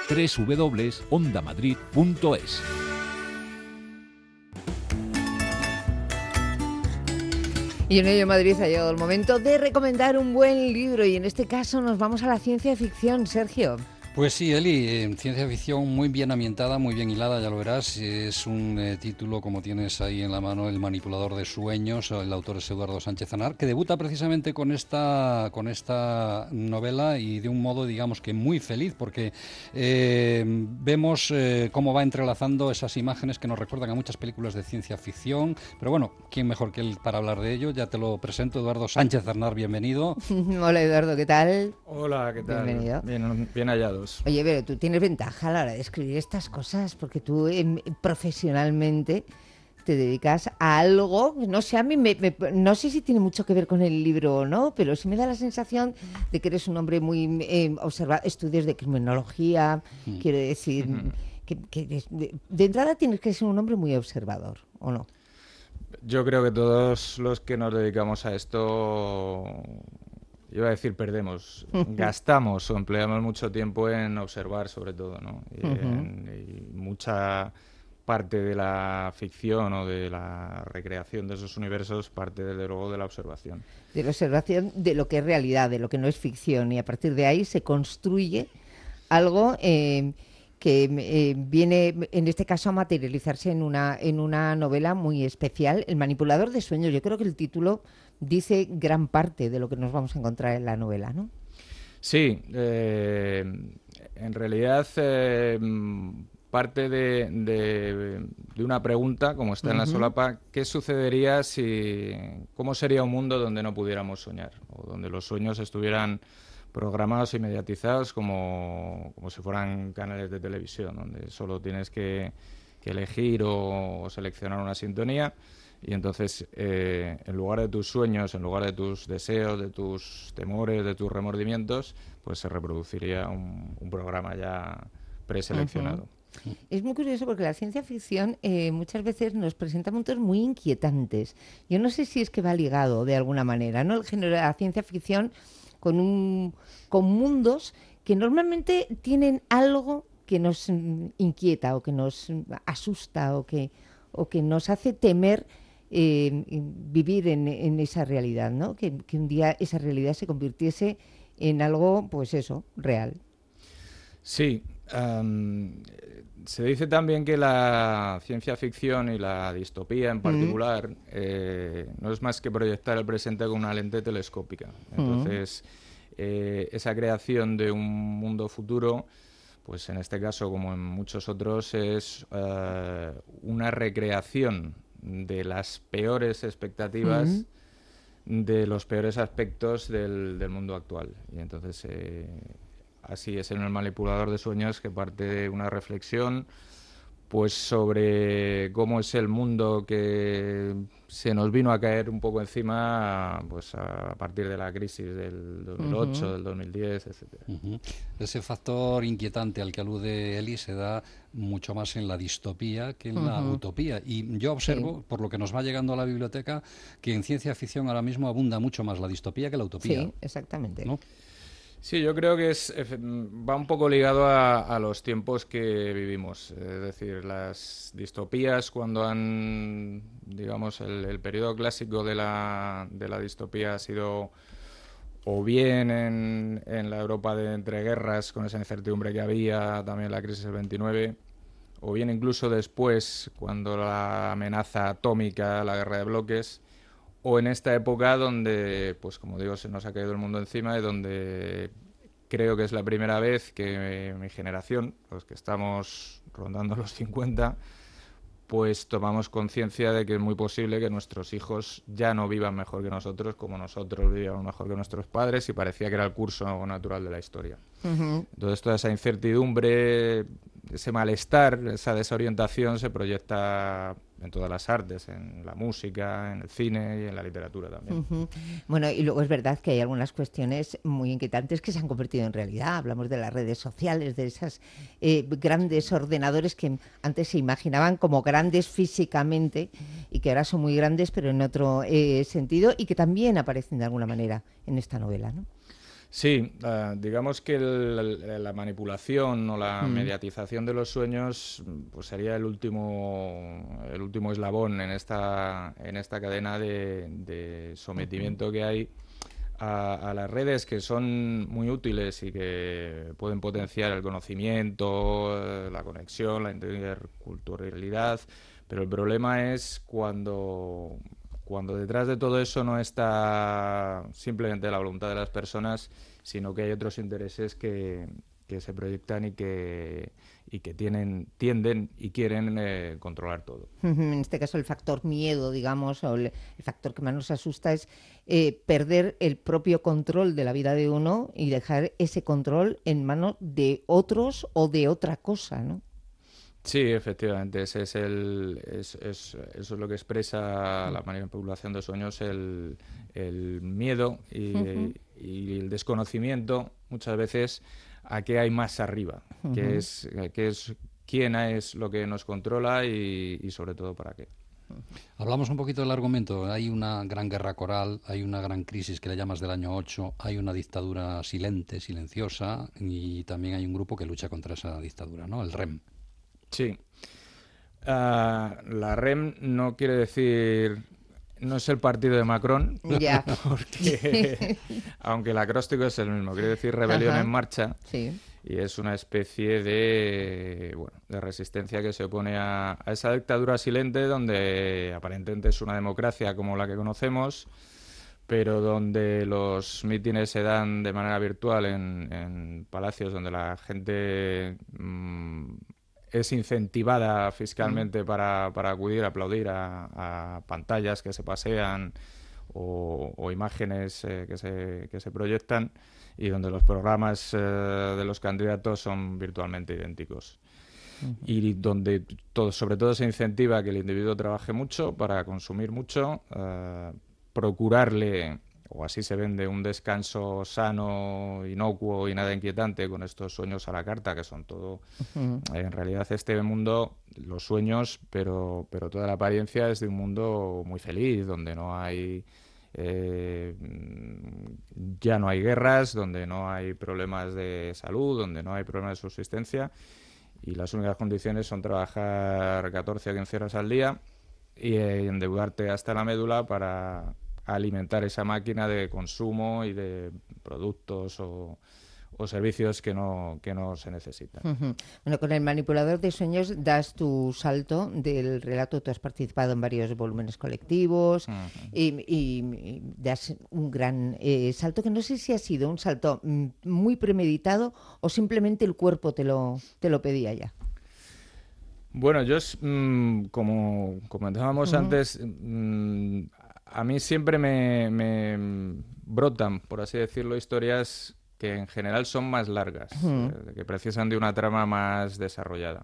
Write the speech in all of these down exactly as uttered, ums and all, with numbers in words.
doble u doble u doble u punto onda madrid punto es. Y en ello, Madrid, ha llegado el momento de recomendar un buen libro y en este caso nos vamos a la ciencia ficción. Sergio. Pues sí, Eli, eh, ciencia ficción muy bien ambientada, muy bien hilada, ya lo verás. Es un eh, título, como tienes ahí en la mano, El manipulador de sueños. El autor es Eduardo Sánchez Anar, que debuta precisamente con esta, con esta novela y de un modo, digamos que muy feliz, porque eh, vemos eh, cómo va entrelazando esas imágenes que nos recuerdan a muchas películas de ciencia ficción. Pero bueno, ¿quién mejor que él para hablar de ello? Ya te lo presento, Eduardo Sánchez Anar, bienvenido. Hola, Eduardo, ¿qué tal? Hola, ¿qué tal? Bienvenido. Bien, bien hallados. Oye, pero tú tienes ventaja a la hora de escribir estas cosas porque tú eh, profesionalmente te dedicas a algo, no sé, a mí me, me, no sé si tiene mucho que ver con el libro o no, pero sí me da la sensación de que eres un hombre muy eh, observado, estudios de criminología, mm. quiero decir, mm. que, que de, de entrada tienes que ser un hombre muy observador, ¿o no? Yo creo que todos los que nos dedicamos a esto... Iba a decir perdemos, gastamos o empleamos mucho tiempo en observar sobre todo, ¿no? Y, uh-huh. en, y mucha parte de la ficción o de la recreación de esos universos parte desde luego de la observación. De la observación de lo que es realidad, de lo que no es ficción, y a partir de ahí se construye algo eh, que eh, viene en este caso a materializarse en una, en una novela muy especial, El manipulador de sueños. Yo creo que el título dice gran parte de lo que nos vamos a encontrar en la novela, ¿no? Sí, eh, en realidad eh, parte de, de, de una pregunta, como está uh-huh. en la solapa, ¿qué sucedería si, cómo sería un mundo donde no pudiéramos soñar? O donde los sueños estuvieran programados y mediatizados como, como si fueran canales de televisión, donde solo tienes que, que elegir o, o seleccionar una sintonía. Y entonces, eh, en lugar de tus sueños, en lugar de tus deseos, de tus temores, de tus remordimientos, pues se reproduciría un, un programa ya preseleccionado. Uh-huh. Es muy curioso porque la ciencia ficción eh, muchas veces nos presenta mundos muy inquietantes. Yo no sé si es que va ligado de alguna manera, ¿no? El género de la ciencia ficción con, un, con mundos que normalmente tienen algo que nos inquieta o que nos asusta o que, o que nos hace temer Eh, vivir en, en esa realidad, ¿no? Que, que un día esa realidad se convirtiese en algo, pues eso, real. Sí, um, se dice también que la ciencia ficción y la distopía en particular mm. eh, no es más que proyectar el presente con una lente telescópica. Entonces, mm. eh, esa creación de un mundo futuro, pues en este caso, como en muchos otros, es uh, una recreación de las peores expectativas uh-huh. de los peores aspectos del, del mundo actual. Y entonces eh, así es en El manipulador de sueños, que parte de una reflexión pues sobre cómo es el mundo que se nos vino a caer un poco encima pues a partir de la crisis del dos mil ocho, uh-huh. del dos mil diez, etcétera. Uh-huh. Ese factor inquietante al que alude Eli se da mucho más en la distopía que en uh-huh. la utopía. Y yo observo, sí. por lo que nos va llegando a la biblioteca, que en ciencia ficción ahora mismo abunda mucho más la distopía que la utopía. Sí, exactamente. ¿No? Sí, yo creo que es, va un poco ligado a, a los tiempos que vivimos. Es decir, las distopías, cuando han, digamos, el, el periodo clásico de la, de la distopía ha sido o bien en, en la Europa de entreguerras, con esa incertidumbre que había, también la crisis del veintinueve, o bien incluso después, cuando la amenaza atómica, la guerra de bloques, o en esta época donde, pues como digo, se nos ha caído el mundo encima y donde creo que es la primera vez que mi generación, los que estamos rondando los cincuenta, pues tomamos conciencia de que es muy posible que nuestros hijos ya no vivan mejor que nosotros, como nosotros vivíamos mejor que nuestros padres, y parecía que era el curso natural de la historia. Uh-huh. Entonces toda esa incertidumbre, ese malestar, esa desorientación se proyecta en todas las artes, en la música, en el cine y en la literatura también. Uh-huh. Bueno, y luego es verdad que hay algunas cuestiones muy inquietantes que se han convertido en realidad. Hablamos de las redes sociales, de esos eh, grandes ordenadores que antes se imaginaban como grandes físicamente y que ahora son muy grandes pero en otro eh, sentido, y que también aparecen de alguna manera en esta novela, ¿no? Sí, uh, digamos que el, la manipulación o la mm. mediatización de los sueños pues sería el último el último eslabón en esta en esta cadena de, de sometimiento que hay a, a las redes, que son muy útiles y que pueden potenciar el conocimiento, la conexión, la interculturalidad, pero el problema es cuando cuando detrás de todo eso no está simplemente la voluntad de las personas, sino que hay otros intereses que, que se proyectan y que, y que tienen, tienden y quieren eh, controlar todo. En este caso el factor miedo, digamos, o el, el factor que más nos asusta es eh, perder el propio control de la vida de uno y dejar ese control en manos de otros o de otra cosa, ¿no? Sí, efectivamente, ese es el, es, es, eso es lo que expresa la manipulación de sueños, el, el miedo y, uh-huh. y el desconocimiento muchas veces a qué hay más arriba, uh-huh. que es, que es quién es lo que nos controla y, y sobre todo para qué. Hablamos un poquito del argumento. Hay una gran guerra coral, hay una gran crisis que le llamas del año ocho, hay una dictadura silente, silenciosa, y también hay un grupo que lucha contra esa dictadura, ¿no? El R E M. Sí. Uh, la R E M no quiere decir... No es el partido de Macron, ya. porque aunque el acróstico es el mismo, quiere decir rebelión Ajá. en marcha, sí. y es una especie de bueno de resistencia que se opone a, a esa dictadura silente, donde aparentemente es una democracia como la que conocemos, pero donde los mítines se dan de manera virtual en, en palacios donde la gente mmm, es incentivada fiscalmente mm. para, para acudir a aplaudir a, a pantallas que se pasean o, o imágenes eh, que, se, que se proyectan, y donde los programas eh, de los candidatos son virtualmente idénticos. Uh-huh. Y donde todo, sobre todo se incentiva que el individuo trabaje mucho para consumir mucho, eh, procurarle, o así se vende, un descanso sano, inocuo y nada inquietante, con estos sueños a la carta, que son todo... Uh-huh. Eh, en realidad este mundo, los sueños, pero, pero toda la apariencia es de un mundo muy feliz, donde no hay... Eh, ya no hay guerras, donde no hay problemas de salud, donde no hay problemas de subsistencia, y las únicas condiciones son trabajar catorce o quince horas al día y eh, endeudarte hasta la médula para alimentar esa máquina de consumo y de productos o, o servicios que no, que no se necesitan. Uh-huh. Bueno, con el manipulador de sueños das tu salto del relato. Tú has participado en varios volúmenes colectivos uh-huh. y, y, y das un gran eh, salto, que no sé si ha sido un salto mm, muy premeditado o simplemente el cuerpo te lo, te lo pedía ya. Bueno, yo, mmm, como comentábamos uh-huh. antes, mmm, a mí siempre me, me brotan, por así decirlo, historias que en general son más largas, uh-huh. eh, que precisan de una trama más desarrollada.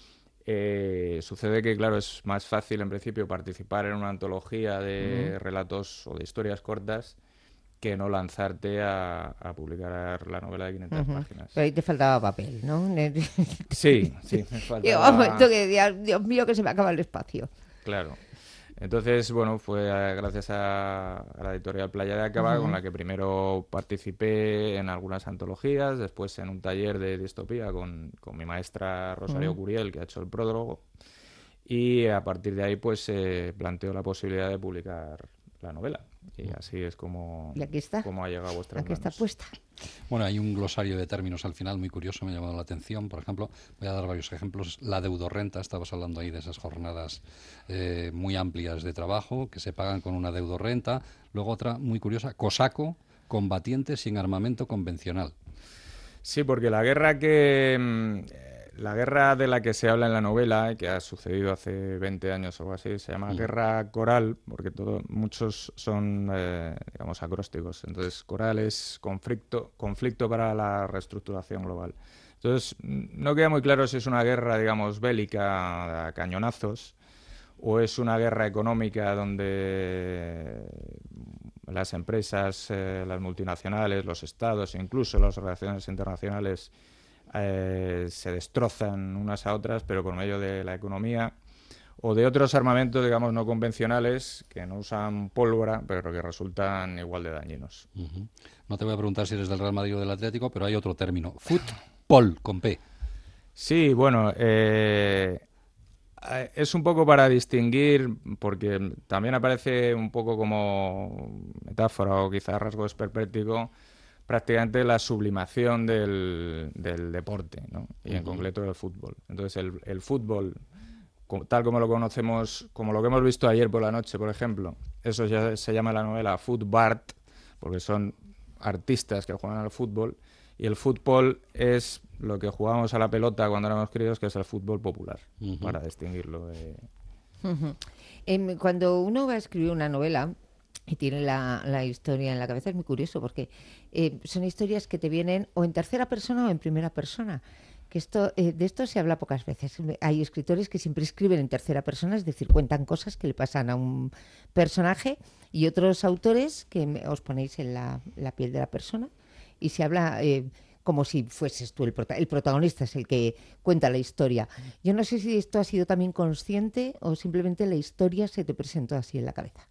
Eh, sucede que, claro, es más fácil en principio participar en una antología de uh-huh. relatos o de historias cortas que no lanzarte a, a publicar la novela de quinientas uh-huh. páginas. Pero ahí te faltaba papel, ¿no? Sí, sí, me faltaba... Llegó un momento que decía, Dios mío, que se me acaba el espacio. Claro. Entonces, bueno, fue gracias a, a la editorial Playa de Acaba, uh-huh. con la que primero participé en algunas antologías, después en un taller de distopía con, con mi maestra Rosario uh-huh. Curiel, que ha hecho el prólogo, y a partir de ahí pues se eh, planteó la posibilidad de publicar la novela. Y así es como, y aquí está. como ha llegado a vuestras aquí manos. Está puesta. Bueno, hay un glosario de términos al final muy curioso, me ha llamado la atención. Por ejemplo, voy a dar varios ejemplos. La deudorrenta, estabas hablando ahí de esas jornadas eh, muy amplias de trabajo que se pagan con una deudorrenta. Luego otra muy curiosa, cosaco, combatiente sin armamento convencional. Sí, porque la guerra que... La guerra de la que se habla en la novela, que ha sucedido hace veinte años o algo así, se llama mm. guerra coral, porque todo, muchos son, eh, digamos, acrósticos. Entonces, coral es conflicto, conflicto para la reestructuración global. Entonces, no queda muy claro si es una guerra, digamos, bélica a cañonazos, o es una guerra económica donde las empresas, eh, las multinacionales, los estados, incluso las relaciones internacionales, Eh, se destrozan unas a otras, pero por medio de la economía, o de otros armamentos, digamos, no convencionales, que no usan pólvora, pero que resultan igual de dañinos. Uh-huh. No te voy a preguntar si eres del Real Madrid o del Atlético, pero hay otro término, fútbol, con P. Sí, bueno, eh, es un poco para distinguir, porque también aparece un poco como metáfora o quizás rasgo esperpéntico, prácticamente la sublimación del, del deporte, ¿no? Y en uh-huh. concreto del fútbol. Entonces el, el fútbol, tal como lo conocemos, como lo que hemos visto ayer por la noche, por ejemplo, eso ya se llama en la novela Footbart, porque son artistas que juegan al fútbol, y el fútbol es lo que jugábamos a la pelota cuando éramos críos, que es el fútbol popular, uh-huh. para distinguirlo de... Uh-huh. Eh, cuando uno va a escribir una novela y tiene la, la historia en la cabeza, es muy curioso, porque eh, son historias que te vienen o en tercera persona o en primera persona. Que esto, eh, de esto se habla pocas veces. Hay escritores que siempre escriben en tercera persona, es decir, cuentan cosas que le pasan a un personaje, y otros autores que me, os ponéis en la, la piel de la persona y se habla eh, como si fueses tú el, prota- el protagonista, es el que cuenta la historia. Yo no sé si esto ha sido también consciente o simplemente la historia se te presentó así en la cabeza.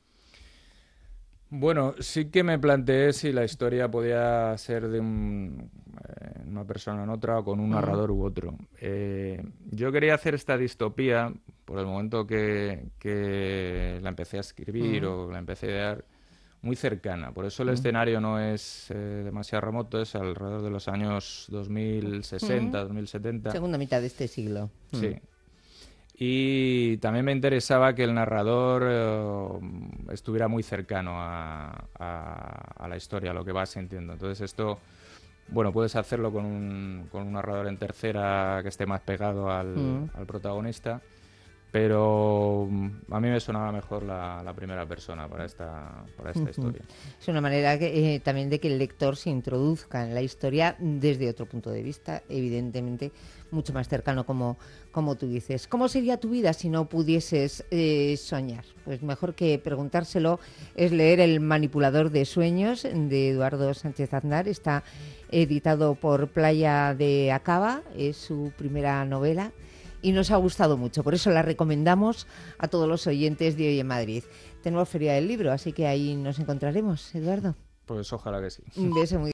Bueno, sí que me planteé si la historia podía ser de un, eh, una persona en otra o con un narrador u otro. Eh, yo quería hacer esta distopía por el momento que, que la empecé a escribir uh-huh. o la empecé a idear, muy cercana. Por eso el uh-huh. escenario no es eh, demasiado remoto, es alrededor de los años dos mil sesenta, uh-huh. dos mil setenta. Segunda mitad de este siglo. Uh-huh. Sí. Y también me interesaba que el narrador eh, estuviera muy cercano a, a, a la historia, a lo que vas sintiendo. Entonces esto, bueno, puedes hacerlo con un, con un narrador en tercera que esté más pegado al, mm. al protagonista, pero a mí me sonaba mejor la, la primera persona para esta, para esta uh-huh. historia. Es una manera que, eh, también de que el lector se introduzca en la historia desde otro punto de vista, evidentemente mucho más cercano, como, como tú dices. ¿Cómo sería tu vida si no pudieses eh, soñar? Pues mejor que preguntárselo es leer El manipulador de sueños, de Eduardo Sánchez Aznar. Está editado por Playa de Acaba, es su primera novela y nos ha gustado mucho, por eso la recomendamos a todos los oyentes de Hoy en Madrid. Tenemos Feria del Libro, así que ahí nos encontraremos, Eduardo. Pues ojalá que sí. Un beso muy